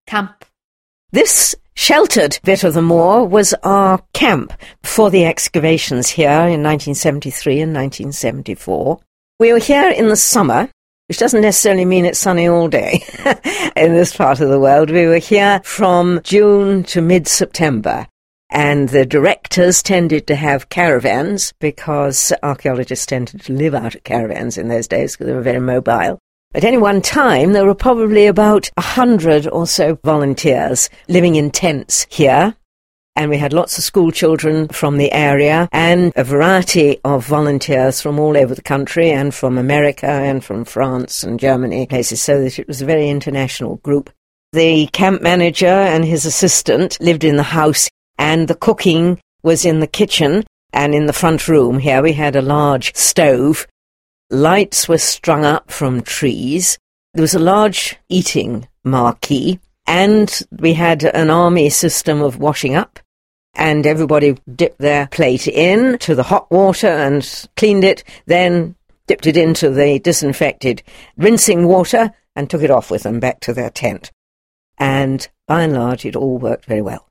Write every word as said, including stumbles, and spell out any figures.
Camp. This sheltered bit of the moor was our camp for the excavations here in nineteen seventy-three and nineteen seventy-four. We were here in the summer, which doesn't necessarily mean it's sunny all day in this part of the world. We were here from June to mid-September, and the directors tended to have caravans because archaeologists tended to live out of caravans in those days because they were very mobile. At any one time, there were probably about a hundred or so volunteers living in tents here, and we had lots of school children from the area and a variety of volunteers from all over the country and from America and from France and Germany, places, so that it was a very international group. The camp manager and his assistant lived in the house, and the cooking was in the kitchen and in the front room. Here we had a large stove. Lights were strung up from trees. There was a large eating marquee, and we had an army system of washing up, and everybody dipped their plate in to the hot water and cleaned it, then dipped it into the disinfected rinsing water and took it off with them back to their tent. And by and large, it all worked very well.